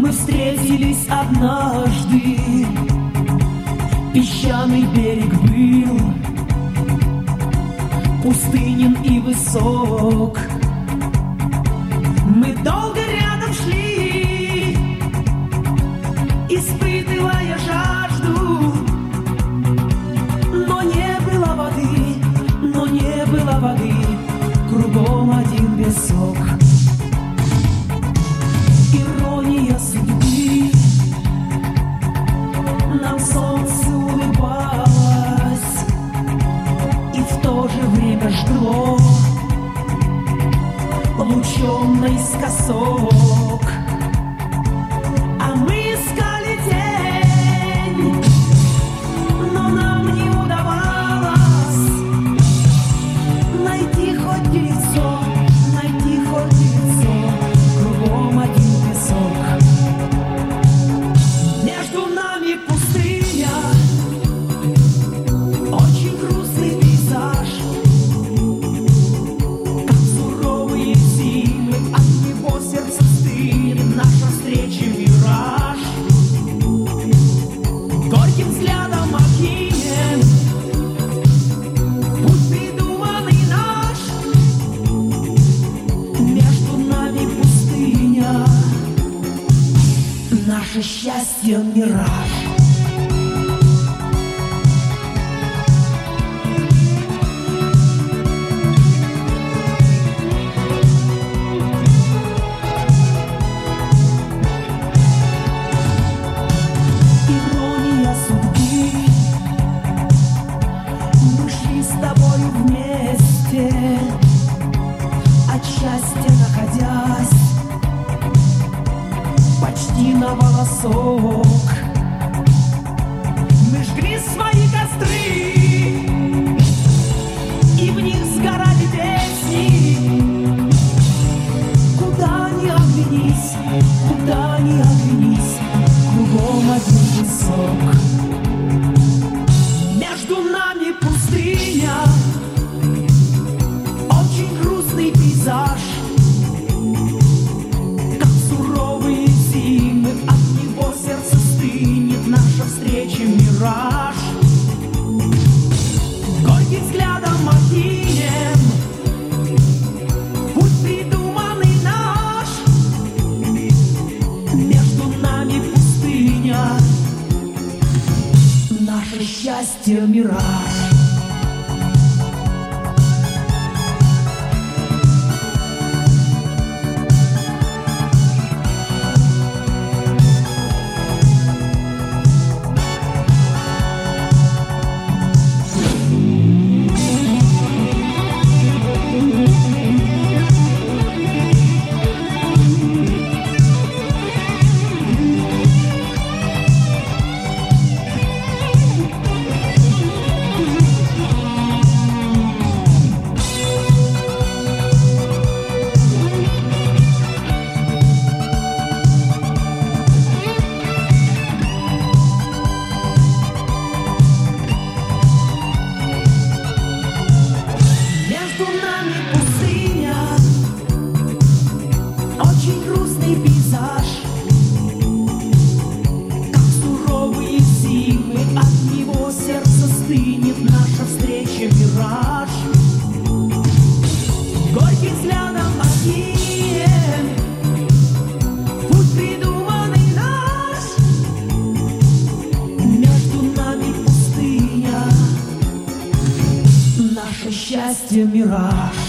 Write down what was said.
Мы встретились однажды, песчаный берег был пустынен и высок. Мы долго рядом шли, испытывая жажду, но не было воды, кругом один песок. Ирония судьбы, нам солнце улыбалось и в то же время жгло лучом наискосок. А мы искали тень, но нам не удавалось найти хоть лицо, кругом один песок. Между нами пустыня, очень грустный пейзаж, как суровые зимы, от него сердце стынет, наша встреча мираж. Горьким взглядом окинем путь придуманный наш. Между нами пустыня, наше счастье мираж. Ирония судьбы, мы шли с тобою вместе, от счастья находясь почти на волосок. Мы жгли свои костры, и в них сгорали песни. Куда ни оглянись, кругом один песок. Между нами пустыня, очень грустный пейзаж, как суровые зимы, от него сердце стынет, наша встреча мираж. Горьким взглядом окинем путь придуманный наш. Между нами пустыня, наше счастье мираж. Между нами пустыня, очень грустный пейзаж, как суровые зимы, от него сердце стынет, наша встреча мираж. Горьким взглядом окинем путь придуманный наш. Между нами пустыня, наше счастье мираж.